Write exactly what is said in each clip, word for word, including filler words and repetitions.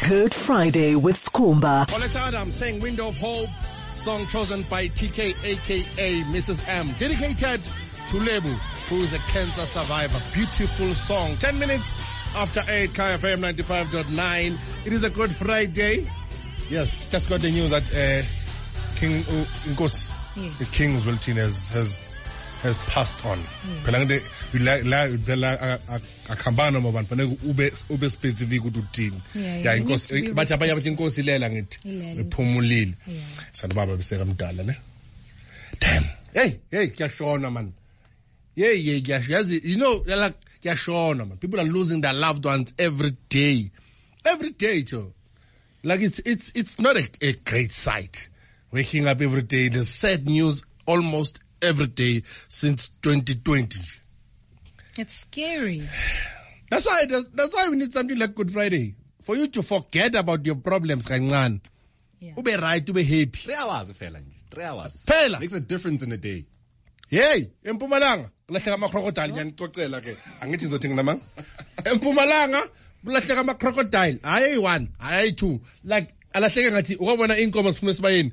Good Friday with Skhumba. Oletada, I'm saying Window of Hope, song chosen by T K, aka Missus M, dedicated to Lebu, who is a cancer survivor. Beautiful song. Ten minutes after eight, K F M ninety-five point nine. It is a Good Friday. Yes, just got the news that uh, King uh, Nkosi, yes. the King Zwelithini has has has passed on. Phela la la la akhambana mabani fanele ube ube specific ukuthi uthini. Yeah, Nkosi bathi abanye abathi Nkosi lela ngithi ephumulile. Santu baba biseka mdala ne. Damn. Hey, hey, kuyashona man. Yeah, yeah, kuyashazi. You know, like kuyashona man. People are losing their loved ones every day. Every day, too. Like it's it's it's not a, a great sight. Waking up every day, there's sad news almost every day since twenty twenty. It's scary. That's why that's why we need something like Good Friday for you to forget about your problems, kancane. Yeah. Ube right, ube happy. Three hours, fella. Three hours. Phela makes a difference in a day. Hey, eMpumalanga kulahleka ama crocodile ngiyanicocela ke. Angithi ngizothi nginamanga. eMpumalanga kulahleka ama crocodile. Hayi one, hayi two. Like alahleke ngathi ukubona inkomo siphume sibayeni.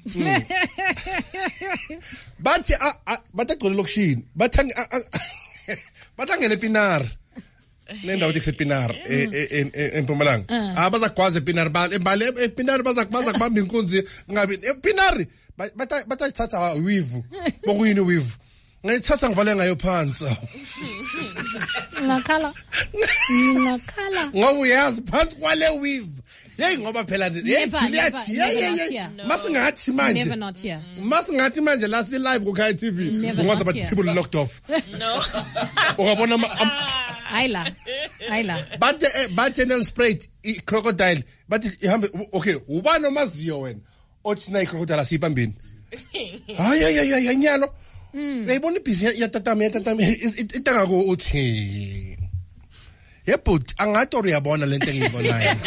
Bathi bathi gcole lokushini. Bathi bathi ngene Pinar. Nendawo ethi Pinar eMpumalanga. Ah bazakwazi Pinar ba embale Pinar bazakwazi kubamba inkunzi ngabe Pinar bathi bathi thatha weave. Bokuyini weave? Ngayithatha ngivale ngayo phansi. Ngakhala. Ngakhala. Ngoba uyazi phansi kwale weave. Hey ngoba phela hey Juliet yeah yeah masingathi manje never not here masingathi manje la si live ku K T V ngoba but people locked off no ungabona ayla ayla but but channel sprayed crocodile but ihambe okay ubani omaziyo wena othi na crocodile asipambini hayi hayi hayi nyalo uyibona ibhizi yatatama yatatama itanga ko uthi yebut angathi uyabona lento engiyibonayo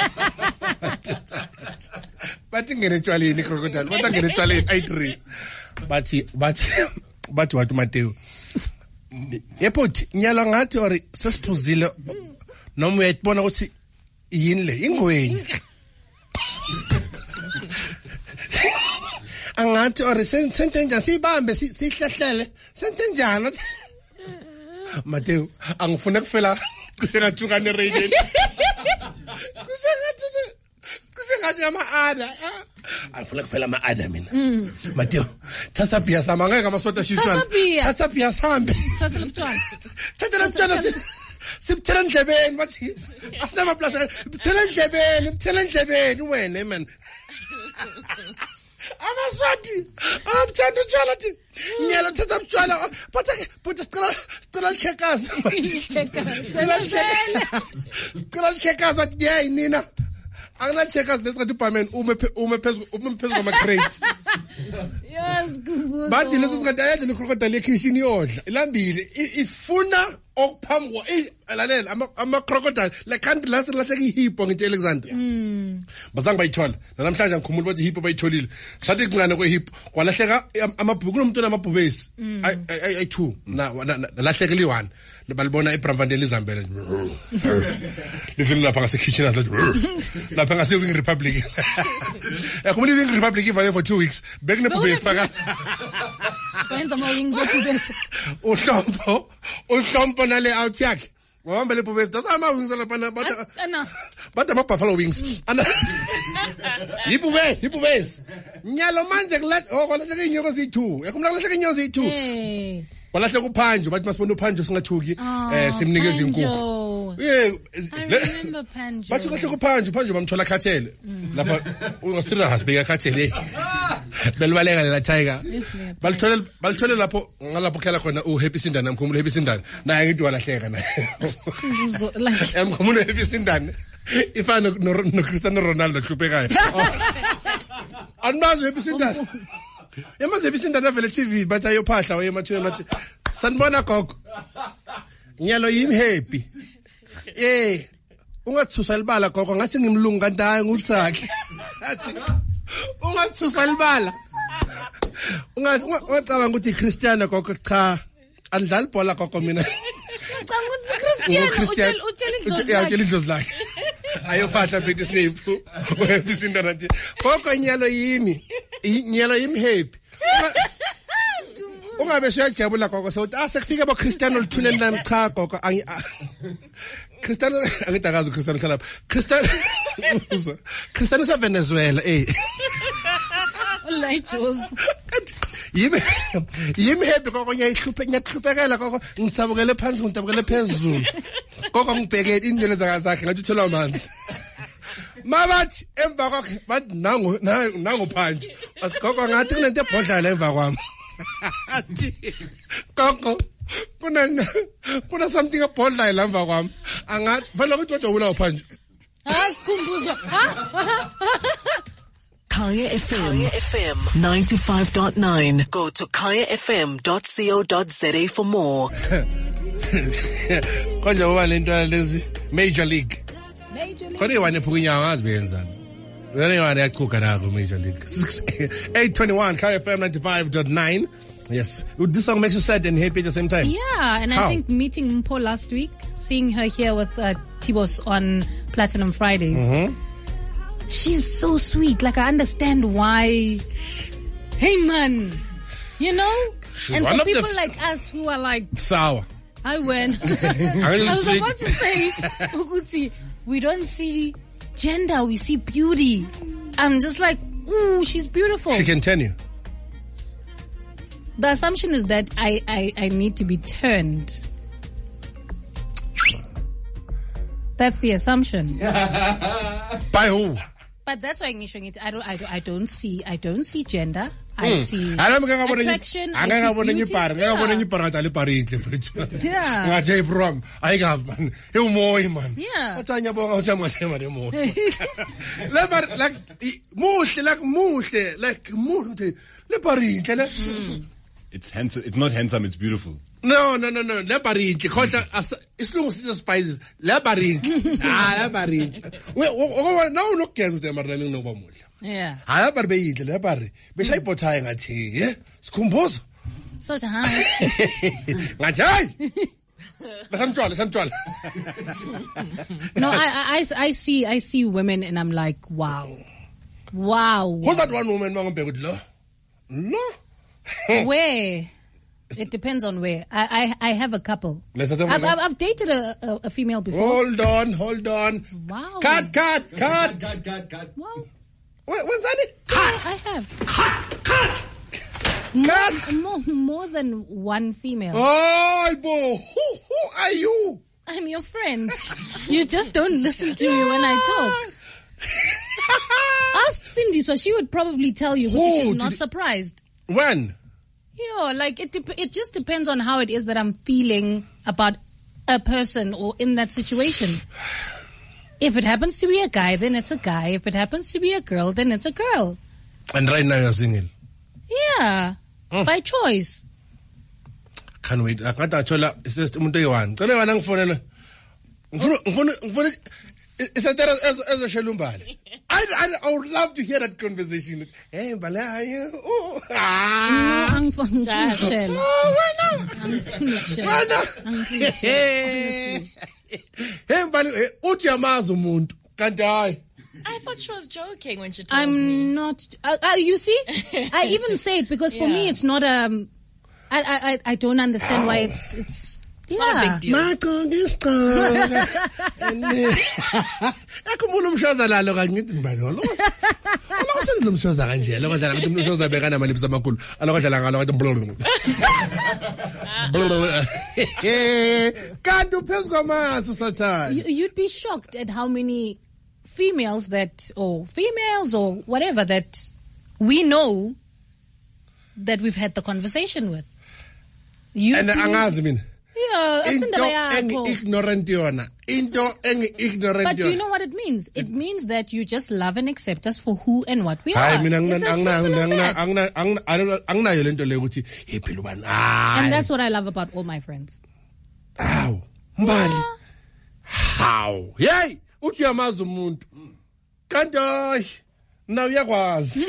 bathi ngene etshwaleni crocodile bathi ngene etshwaleni I three bathi bathi bathi wathi Mateo yebut nyalo ngathi ori sesiphuzile noma uyayibona ukuthi yini le ingweni angathi ori sente njani sibambe sihlehlele sente njani Mateo angifuna kufela kusengathuka ne radio kusengathi kusengathi ama ada angifuna kufela ama ada mina Mateo thatha bia sama ngeke amasota shitwana thatha bia sambe thatha lomntwana thatha lomntwana sibthela endlebeni bathi asinama plus sibthela endlebeni sibthela endlebeni wena man amasoti abthanda utshwala thi nyalo thatha utshwala but but sicela sicela checkers checkers sicela checkers athi hey nina angina checkers lesathi payment ume ume phezulu ume phezulu ama crate yes kubuzo bathi leso sikade ayadla ne crocodile ekitchen yodla ilambile ifuna okuphambo elalela ama ama crocodile la country la silahleka ihippo ngithi Alexander mm bazange bayithola namhlanje ngikhumula bathi ihippo bayitholile sathi kuncane kwehippo kwalahleka amabhuku kunomuntu namabhubesi ay two na lahleka li one balibona eBramvandale izambele livini lapha ngase kitchen lapha ngase Wing Republic ekhumuli Wing Republic ivale for two weeks bekune bhubesi phakathi wenza ama wings obhubesi uhlompo uhlompo nale out yakhe wahamba le bhubesi that's ama wings lapha bata bata ama buffalo wings ana ibhubesi ibhubesi nyalo manje kulat oh kwalahleka inyoko zi two ekumla kulahleka inyoko zi two kwalahleka uphanjo bathi masibona uphanjo singathuki eh simnikeza inkukhu yeah remember Panjo bathi kwahleka uphanjo uphanjo bamthola khathele lapha ungasirious beka khathele belbaleka la tiger balithola balithola lapho ngalapho khala khona u Happy Sindana mkhumulo Happy Sindana naye ngithi walahleka naye emkhumulo Happy Sindana ifana no Cristiano Ronaldo hluphekayo anmazi Happy Sindana yamaze Happy Sindana vele T V bathi ayophahla wayemathweni mathi sanibona gogo nyalo yimi happy eh ungathusa libala gogo ngathi ngimlungu kanti hayi nguthaki athi ungathusa libala ungathi ungacabanga ukuthi Cristiano gogo cha adlala ibhola gogo mina ngicanga ukuthi Cristiano utshela utshela idlozi lakhe Ayophahla Britney Snape. Happy sindana nje. Koko nyalo yimi. Nyalo yimi happy. Ungabe siyajabula gogo so ah sekufika ba Cristiano lithuneni lami cha gogo angi Cristiano angitakazi Cristiano salapha Cristiano Cristiano sa Venezuela eh Like Jules Yimi yimi happy gogo nyayihluphe nyahlupekela gogo ngitsabukele phansi ngitsabukele phezulu gogo ngibheke indlela zakhe ngathi uthola amanzi Mabathi emva kwakhe bathi nangu nangu phanje athi gogo ngathi kunento ebhodla emva kwami Koko kuna kuna something ebhodla emva kwami angathi vele ukuthi kodwa wula phanje Asikhumbuzo Kaya F M, Kaya F M ninety-five point nine. Go to kaya f m dot co dot z a for more. Konje uba lento lezi Major League. Major League. Kodwa iwane phukinya ngazi benzani. Wena iwane yachuka la ku Major League. eight twenty-one Kaya F M ninety-five point nine. Yes. This song makes you sad and happy at the same time. Yeah, and How? I think meeting Mpho last week, seeing her here with uh, Tibos on Platinum Fridays. Mm-hmm. She's so sweet. Like, I understand why. Hey, man. You know? She's and one for of the people f- like us who are like, Sour. I went. I I was about to say, Ukuti, we don't see gender, we see beauty. I'm just like, ooh, she's beautiful. She can turn you. The assumption is that I, I, I need to be turned. That's the assumption. By who? But that's why I'm showing it. I don't, I don't, I don't see, I don't see gender. I see Ana mka ngabona attraction. I anga see ngabona beauty. nyipara ngabona nyipara ngata le parinhle futhi. Yeah. Ngathi prom ayika man. E umoya man. Yeah. Uthanya bonga uthi amasema nemoya. Le like muhle like muhle like muhle le parinhle le. It's handsome. It's not handsome. It's beautiful. No, no, no, no. Le parinhle khotla isilungu sithi spices. Le parinhle. Ah, le parinhle. We o no no kugeza de marami ngoba muhle. Yeah. Hayi bari beyidle le bari beshayibhothaye ngathi eh sikhumbuzo So it's hi. ngathi hayi Lesamtwala lesamtwala No, I, I, I see, I see women and I'm like, wow. Wow. Who's that one woman mangibheka uthi lo lo Where? It depends on where. I, I, I have a couple. Let's I've, I've, I've dated a, a, a female before. Hold on, hold on. Wow. Cut, cut, cut. Cut, cut, cut. Wow. Wait, what's that? Yeah, I have. Cut, cut. More, more, more than one female. Oh, boy. Who, who are you? I'm your friend. You just don't listen to me when I talk. Ask Cindy, so she would probably tell you, but Who she's did not it- surprised. When? Yeah, like it. Dep- it just depends on how it is that I'm feeling about a person or in that situation. If it happens to be a guy, then it's a guy. If it happens to be a girl, then it's a girl. And right now you're single. Yeah, Mm. by choice. Can't wait. Akata achola is umuntu oyi-one. Cela wena ngifonela. Ngifuna ngifuna ngifuna isatera as as a shelumbali. I I I would love to hear that conversation. Hey, Mbale, how are you? Oh. Ah. No, I'm from Michelle. Oh, wena. I'm from Michelle. Wena. I'm from Michelle. Hey, Mbale, uthi yamazi umuntu. Kanti hayi. I thought she was joking when she told me. I'm not. Uh, uh, you see, I even say it because for Yeah. me it's not um. I I I- I don't understand why it's it's. It's yeah. not a big deal. Maqonga isiqonga. Yakhumbula umshoza lalo kangithi ngibani lo. Aloko sendlo umshoza kanje lo kodwa ukuthi umshoza beka nama lips amakhulu. Aloko dlala ngalo kodwa blulu. Kanti uphezulu kwamanzi sathana. You, you'd be shocked at how many females that, or females or whatever that we know that we've had the conversation with. You And angazi mina. yeah, Into asindaba engi yakho. ignorant yona. Into engi ignorant But do you yona. know what it means? It means that you just love and accept us for who and what we Hayi are. mina It's as simple as that. angina angina angina anginayo lento le ukuthi hey phela ubani. And that's what I love about all my friends. Hawu, Mbali. Hawu. Hey, uthi uyamazi umuntu. Kanti hayi na uyakwazi.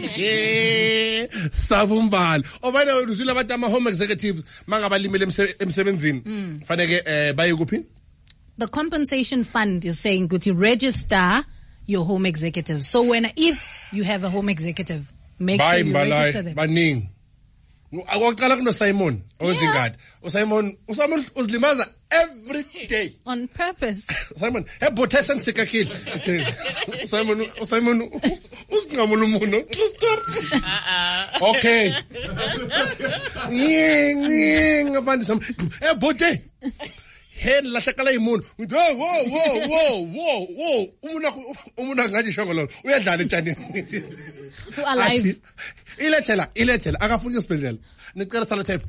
Savumbali. Obana uzwile abantu ama home executives mangabalimele emsebenzini. Faneke eh baye kuphi? the compensation fund is saying, go to register your home executive. So when, if you have a home executive, make sure you register them. Baning. Awaqala kuno Simon. Owenza ingadi. uSimon uSimon uzilimaza every day on purpose. Simon, hey bothesan sikakile. Simon uSimon usingamula umuno. Uh-uh. Okay. Ying ying abandi sam. Hey bothe. Hen lahlakala imuno. Whoa whoa whoa whoa whoa whoa. Umuna umuna ngathi shongolo. Uyadlala etshani. Alive. Ilethela ilethela akafuna isibedlela nicela sala tape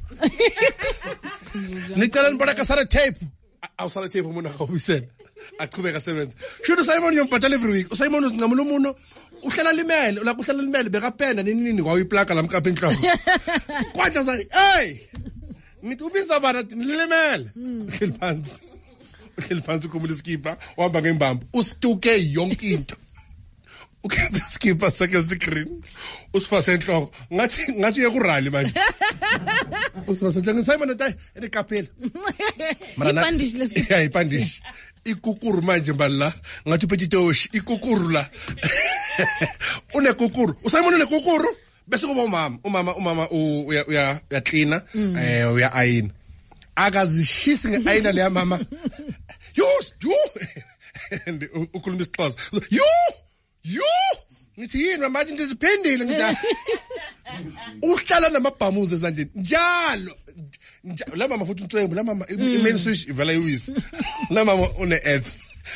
nicela nibona sala tape awusala tape umuntu akubisela achubeka sebenza should uSimon yombhatala every week uSimon uzinqamula umuno uhlala limele la kuhlala limele bekapenda nini nini kwayiplaka lamkapha enhloko kwathi usayi hey ngithi ubisa bana nilimele uhleli phansi uhleli phansi kumule skipper uhamba ngembambo ustuke yonke into ukhipha skipper sakhe screen usifase enhloko ngathi ngathi uye ku rally manje usifase enhloko Simon uthi ene kapela ipandish lesikipper yeah ipandish ikukuru manje mbala ngathi upetitoshi ikukuru la une kukuru uSimon une kukuru bese kuba umama umama umama uya uya uya cleaner eh uya ayina akazishisi ngeayina le mama you you and ukhuluma isixhosa you you ngithi yini manje ndiziphendile ngithi uhlala namabhamuze ezandleni njalo la mama futhi uNtswembu la mama imain switch ivala iwisi la mama une earth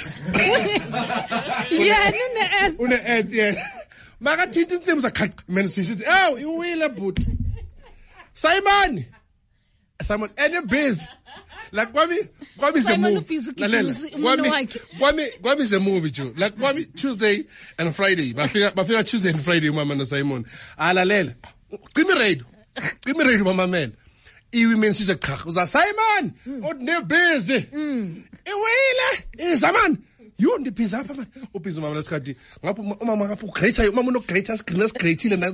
yeah une earth une earth yeah maka thithi Ntsembu sakhaqa imain switch ew iwile but Simon Simon any busy like kwami kwami is a movie kwami kwami kwami is a movie too like kwami Tuesday and Friday bafika bafika Tuesday and Friday mama no Simon alalela cimi radio cimi radio mama man iwomen siza cha uza Simon odne busy iwile izaman you ndiphiza apha mama uphiza mama lesikhathi ngapho umama ngapho greater umama no greater screen greater na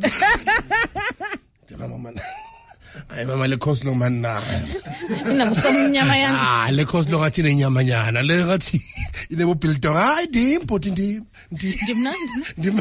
mama ay mama le coleslaw man na inamusomnyama yana ah le coleslaw ngathi nenyamanyana le ngathi ile bo biltong ay dim poti ndim ndimnandi ndim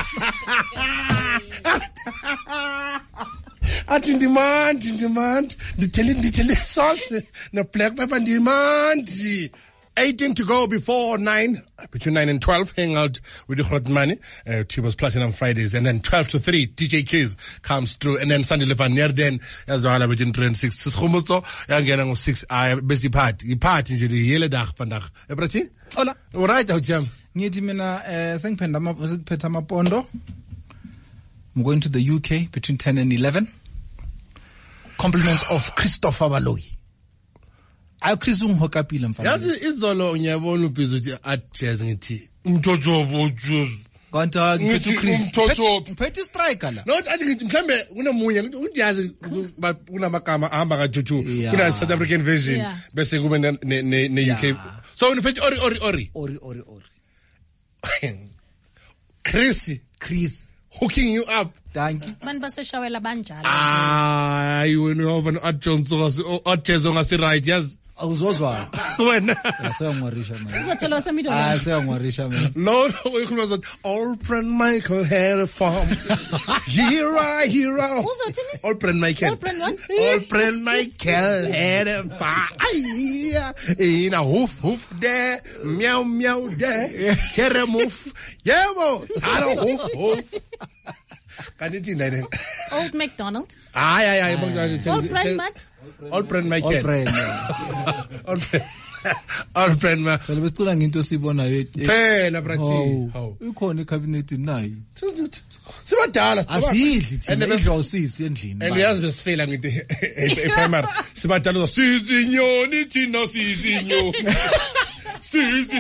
athi ndimandi ndimandi ndithele ndithele salt na black pepper ndimandi eighteen to go before nine, between nine and twelve, hang out with the Grotmani, uh, Tibo's Platinum Fridays, and then twelve to three, D J Keys comes through, and then Sunday Levan near then, as well, between three and six, Siskhumutso, and then six, I busy part, you part, usually, yele dag vandag. Ebrati? Hola. Alright, how jam? Ngithi mina, eh, sengiphetha ama, sengiphetha amapondo. I'm going to the U K between ten and eleven. Compliments of Christopher Baloyi. Ayokhrisa ungihokapile mfana. Yazi izolo ngiyabona ubhizi uthi at-jazz ngithi umthojobo juice. Kanti ngiphethe uChris. Umthojobo. Ngiphethe striker la. No athi ngithi mhlambe kunemunye ngithi uyazi kunamagama ahamba kaJuju. Kuna South African version bese kube ne ne U K. So uniphethe ori ori ori. Ori ori ori. Chris, Chris hooking you up. Thank you. Man baseshawela banjalo. Ah, you know when at Johnson at-jazz ngasi right yes. Awuzozwa wena asengwarisha man uzothelwa semido ah sengwarisha man no no ukhuluma that old friend Michael had a farm hero hero uzothini old friend Michael old friend what old friend Michael had a farm in a hoof hoof there meow meow there here move yebo hello hoof hoof kanti ndine Old MacDonald ay ay ay old friend Mac old friend Michael old friend old friend old friend ma phela besicula ngento sibonayo phela brathi how ikhona ecabinet nayi sibadala asidli thina idla usisi endlini and yazi besifela ngithi e-primary sibadala sizinyoni thina sizinyoni sizi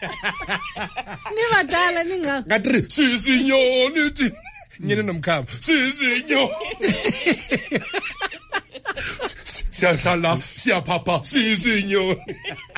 nibadala ningakho ngathi sizinyoni thina nyene nomkhaba sizinyoni siyahlala siyaphapha sizinyoni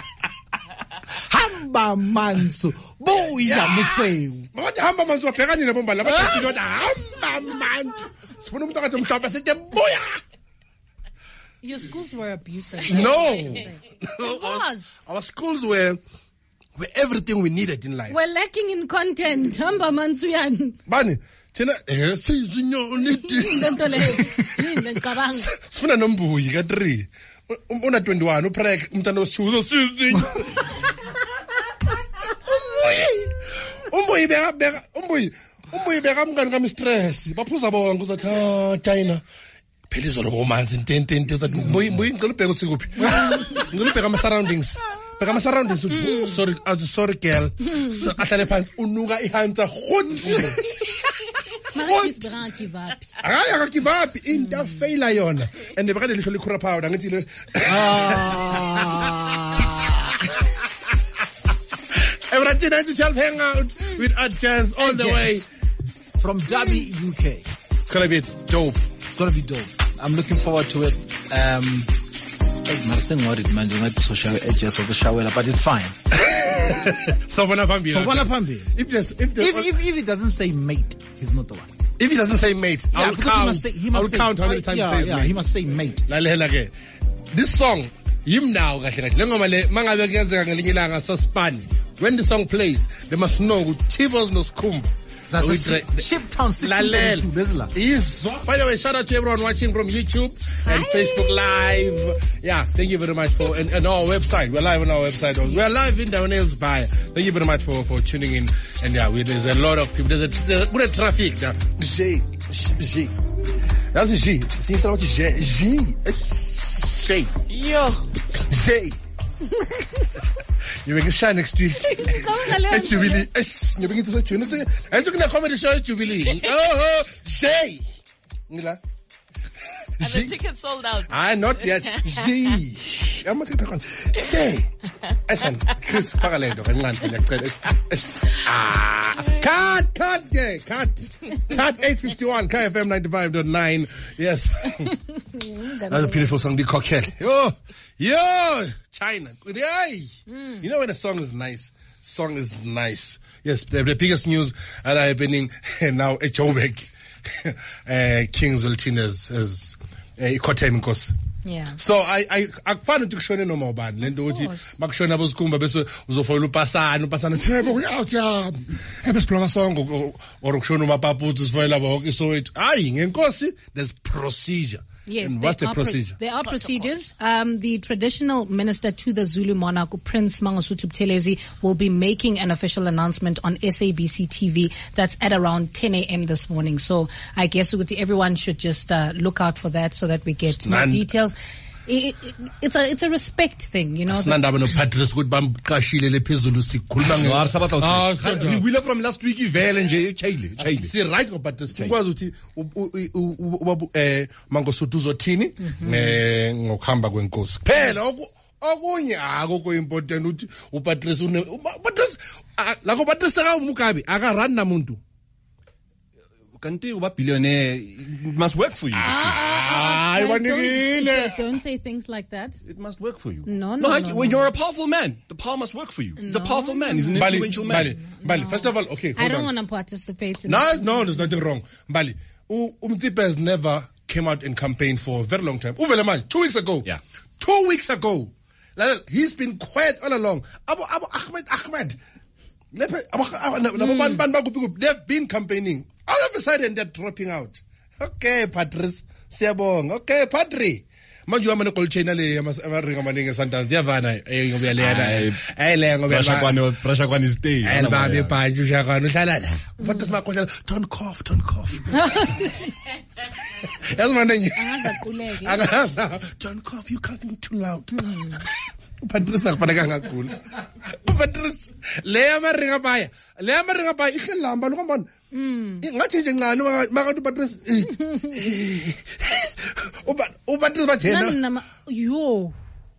hamba manso buya msewu bathi hamba manso wabhekani nebomba labathi hamba manso sifuna umuntu akathi mhlawumbe sithi buya Your schools were abusive. No. It Our, was. our schools were were everything we needed in life. We're lacking in content. Hamba Mansuyan. Bani, thina eh sizinyoni. Lento le. Ngicabanga. Sifuna nombuyi ka three. Una twenty-one uprek umntana osithuzo sizinyo. Umbuyi beka beka umbuyi umbuyi beka mngani ka mistress. Baphuza bonke uzathi ah Tina. Phela izolo bomanzi intente into uzathi umbuyi umbuyi ngicela ubheke uthi kuphi. Ngicela ubheke ama surroundings. Bheka ama surroundings uthi sorry uh, sorry girl. So ahlale phansi unuka ihanta khut. Mara isbera give up. Hayi aka give up into failure yona. And beka lehlo likhura powder ngithi le. Everything nine to twelve hang out with Art Jazz all the way from Derby, U K. It's gonna be dope. It's gonna be dope. I'm looking forward to it. Um, Marcel worried man, you might social edges of the shower, but it's fine. So when I'm so when I'm if there's if, if if if it doesn't say mate, he's not the one. If he doesn't say mate, yeah, I will count. He must say, he must I will say, count how many times yeah, he says yeah, mate. He must say mate. Lalela ke. This song, yim now kahle kahle. Lengoma le mangabe kuyenzeka ngelinye ilanga saspan. When the song plays, they must know Tibos no skumba. That's a Shiptown Lalel. Yes. By the way, shout out to everyone watching from YouTube and Hi. Facebook Live. Yeah, thank you very much for and, and our website. We're live on our website also. We're live in Downers by. Thank you very much for, for tuning in. And yeah, we, there's a lot of people. There's a there's a traffic. G G. That's a G. See what G G G. Yo G. You make a shine next week. At Jubilee. You're beginning to say Jubilee. I'm talking about comedy show at Jubilee. Oh, Shay. Mila. And the tickets sold out. Ah, not yet. Shay. I'm not going to talk. Shay. Listen, Chris Faralendo. Ah, cut, cut, yeah, cut. Cut eight fifty-one, K F M ninety-five point nine. Yes. That's a beautiful song, The Cocktail. Yo, yo, China. Mm. You know when a song is nice, song is nice. Yes, the, the biggest news that are happening now at Joburg. uh, King Zultine is, is uh, yeah. So I I akufana ukushona noma ubani lento ukuthi bakushona abozikhumba bese uzofola upasana upasana yebo out ya ebesiphila song or ukushona umapaputsi sifola bonke so it hayi ngenkosi there's procedure. Yes, and what's the procedure? There are procedures. Um, the traditional minister to the Zulu monarch, Prince Mangosuthu Buthelezi, will be making an official announcement on S A B C T V. That's at around ten a.m. this morning. So I guess everyone should just uh, look out for that so that we get more details. It, it, it's a it's a respect thing, you know. Asinandaba no Patrice ukuthi bamqashile lephezulu sikhuluma ngesabatha uthi we wheeler from last week ivele nje echayile echayile si right ngo Patrice ukwazi ukuthi ubaba eh Mangosuthu uzothini eh ngokuhamba kwenkosi phela okunye akukho important ukuthi uPatrice une Patrice lakho Patrice ka umukabi aka run namuntu kanti uba billionaire it must work for you. Ah, don't, don't say things like that. It must work for you. No, no, no. no, when no. you're a powerful man, the power must work for you. He's no, a powerful man. He's an Mbali, influential man. Mbali, Mbali. No. First of all, okay, hold I don't on. want to participate in No, this. no, there's nothing wrong. Mbali, Umtsipe has never came out and campaigned for a very long time. Uveleman, two weeks ago. Yeah. Two weeks ago. He's been quiet all along. Abu, Abu Ahmed, Ahmed. They've been campaigning. All of a sudden, they're dropping out. Okay, Patrice, siyabonga. Okay, Padre. Manje uhambe no-gold chain ale amaringa amaningi esandals ziyavana eh ngoba yalena eh le ngoba pressure kwano pressure kwani stay elbabe bhanje ushakana uhlala la Patrice makhohla don't cough don't cough yazimanenye angazaquleke akaza don't cough you coughing too loud Patrice akufanele angagula Patrice le amaringa baya le amaringa baya ihlamba lokumbona ngathi nje ncane makathi Patrice uba uPatrice bathena yo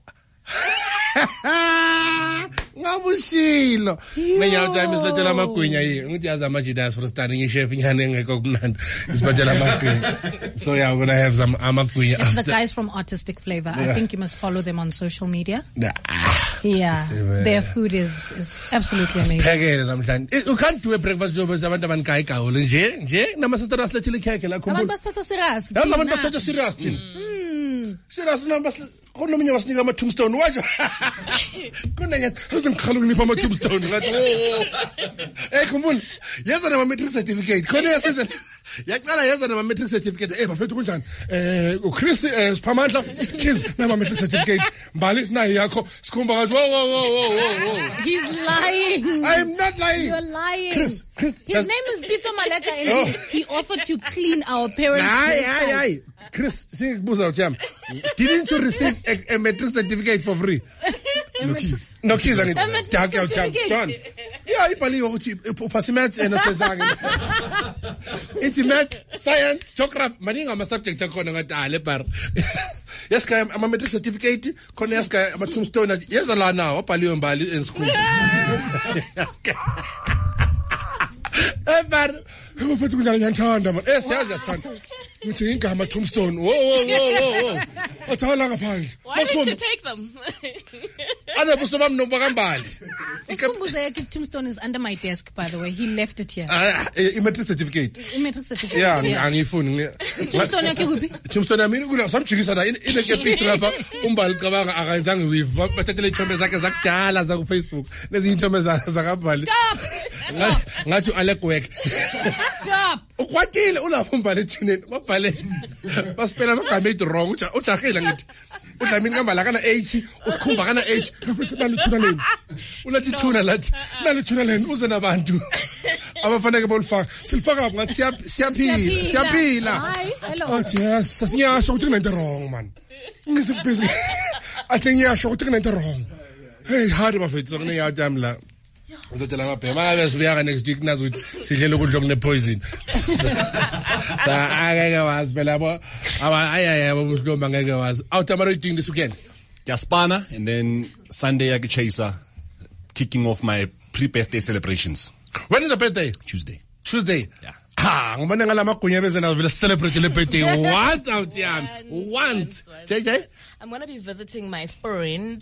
ngabushilo ngiyathi time isilethela amagwinya yini ngithi yazi amajidas for standing in chef nyane engekho kunandi isibethela amagwinya so yeah we're gonna have some amagwinya it's the guys from Artistic Flavor. Yeah. I think you must follow them on social media. Nah. Yeah, their food is is absolutely amazing. Phekele namhlanje you can't do a breakfast job abantu abanikayi gawule nje nje nama sister asilethile ikhekhe la khumbula abantu basithatha serious yazi abantu basithatha serious thina Serious number konomunye wasinika ama tombstone waje. Kunenye uzingikhala ukunipha ama tombstone ngathi oh. Eh khumbula. Yenza nama matric certificate. Khona yasenza yaqala yenza nama matric certificate. Eh bafethu kunjani? Eh uChris eh Siphamandla kids nama matric certificate. Mbali nayi yakho sikhumba ngathi wo wo wo wo wo. He's lying. I'm not lying. You're lying. Chris, Chris. His name is Peter Maleka and Oh. he, he offered to clean our parents' Aye, place aye, out. aye. Chris, singikubuza uthi yami. Didn't you receive a, a matric certificate for free? No keys. No keys A angithi. matric Jack out jam. certificate. John. Yeah, ibhaliwe ukuthi uphasa maths and science. It's maths, science, geography. Maningi ama subject akhona ngathi ah le bar. Yes guy, ama matric certificate, khona yes guy ama tombstone. Yeza la now, obhaliwe mbali in school. Eh bar, bafethu kunjani ngiyathanda man. Eh siyazi siyasithanda. Uthi ingama tombstone. Wo wo wo wo wo. Othala ngaphandle. Why didn't you take them? Ana buso bam nobakambali. Usikhumbuze yakhe tombstone is under my desk, by the way. He left it here. Ah, i matric certificate. I-matric certificate. Yeah, angifuni. Tombstone yakhe kuphi? Tombstone yami kula samjikisa la ine ke piece lapha umbali cabanga akayenzanga weave. Bathathele ithombe zakhe zakudala za ku Facebook. Lezi ithombe zakabali. Stop! Stop! Ngathi Alec work. Stop! Ukwatile ulapho umbali ethuneni. Babhale. Baspela amagama ethi wrong. Ujahila ngithi. Udlamini ngambala kana eighty, usikhumba kana eighty. Futhi nalithuna leni. Ulathi thuna lathi. Nalithuna leni uze nabantu. Abafanele bolifaka. Silifaka ngathi siyaphila, siyaphila. Hi, hello. Athi yes, sasiyasho ukuthi kunento wrong man. Ngisibhizi. Athi ngiyasho ukuthi kunento wrong. Hey, hard bafethu sokune yadam la. Uzotela ngabhema abesibuya next week nazo ukuthi sidlela ukudla okune poison. Sa akeke wazi phela yabo aba ayaya bobuhlomba ngeke wazi. Out am I doing this weekend? Jaspana, and then Sunday I get chaser, kicking off my pre-birthday celebrations. When is the birthday? Tuesday. Tuesday. Yeah. Ah, ngibona ngalamagunya beze nazo vele celebrate le birthday once out yami. Once. J J? I'm going to be visiting my friend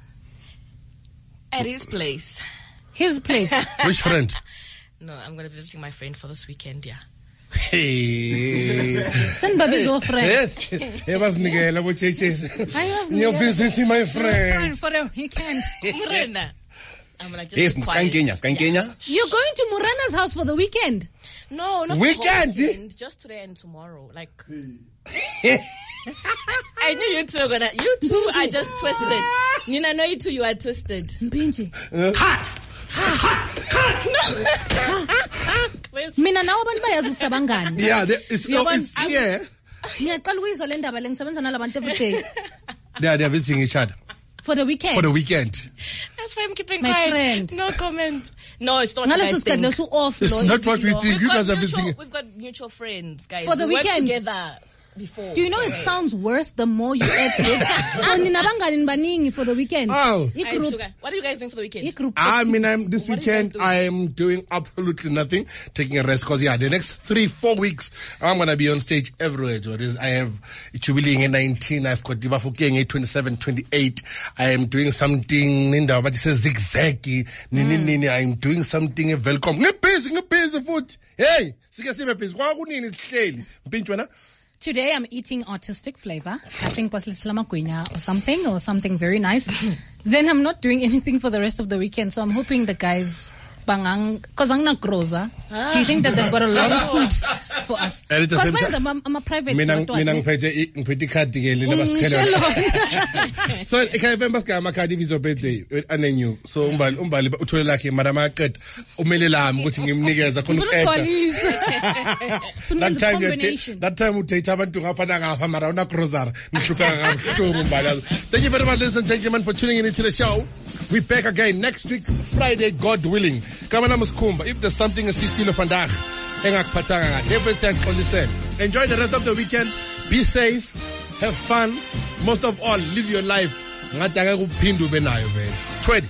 at his place. His place. Which friend? No, I'm going to be visiting my friend for this weekend, yeah. Hey. Send Bobby's your friend. Yes. It was Nigela with J J. I was You're Nigela. visiting my Your friend. for a weekend. Murena. I'm like, just Yes, be quiet. Kenya, Kenya. You're going to Murana's house for the weekend. No, not Weekend? the whole weekend, just today and tomorrow. Like, I knew you two were gonna. You two are just twisted. Nina, I know you two. You are twisted. Mpinji. Please. Mina nawe abantu bayazi ukuthi sabangani. Yeah, there- it's, no, Uyabona- it's clear. Ngiyaqala ukuyizwa le ndaba le ngisebenza nalabantu every day They are, they are visiting each other for the weekend. for the weekend. That's why I'm keeping My quiet. friend. No comment. No, it's not what you Ngaleso guys think. sikhathi leso off It's lo, not what we impilo. think. You We've got guys are mutual- visiting. We've got mutual friends, guys. For the we weekend. worked together before. Do you know it sounds worse the more you add to it? So nina bangani baningi for the weekend. Oh. I Guys, group, sugar, what are you guys doing for the weekend? I group. I mean, I'm this What are you guys weekend. doing? I am doing absolutely nothing, taking a rest. Cause yeah, the next three, four weeks, I'm gonna be on stage everywhere. Jordan. I have Jubilee in nineteen. I've got Dibafukeng at twenty-seven, twenty-eight. I am doing something. Ninda, but it says zigzaggy. Nini, nini. I'm doing something. Welcome. Ngepesi, ngepesi foot. Hey, sike sibe pesi. Kwa kunini sihleli. Mpinjwe na? Today I'm eating artistic flavor. I think paslisla makwenya or something or something very nice. Then I'm not doing anything for the rest of the weekend. So I'm hoping the guys bangang cause I'm not groza. Do you think that they've got a lot of food for us? And at the Cause same mine's time- I'm, I'm a private. Mina doctor. mina ngiphethe i- ngiphethe ikhadi ke leli basikhela. Ngishelo. So ekhaya bemba sika amakhadi ibizo birthday anenyu. So umbali umbali uthole lakhe mara maqeda umele lami ukuthi ngimnikeza khona uqeda. That time you combination. that time udate abantu ngapha nangapha mara una grocery nihlupheka kabuhlungu umbali. Thank you very much ladies and gentlemen for tuning in into the show. We back again next week Friday God willing. Kama namskhumba if there's something esisilo vandag engakuphathanga kahle everything xolisene. Enjoy the rest of the weekend. Be safe. Have fun. Most of all, live your life. Ngathi ake kuphinde ube nayo vele. twenty.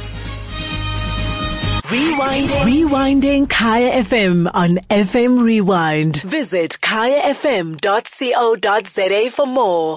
Rewinding. Rewinding Kaya F M on F M Rewind. Visit kaya f m dot co dot za for more.